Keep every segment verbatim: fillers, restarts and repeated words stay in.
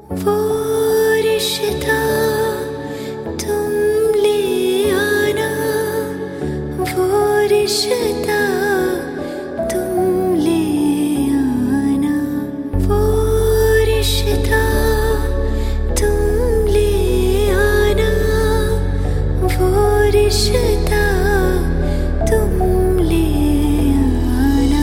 वो रिश्ता तुम ले आना, वो रिश्ता तुम ले आना, वो रिश्ता तुम ले आना, वो रिश्ता तुम ले आना।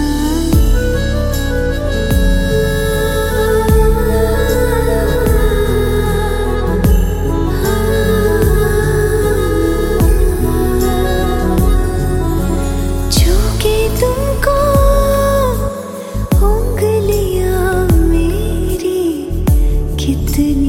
जो कि तुमको उंगलियां मेरी कितनी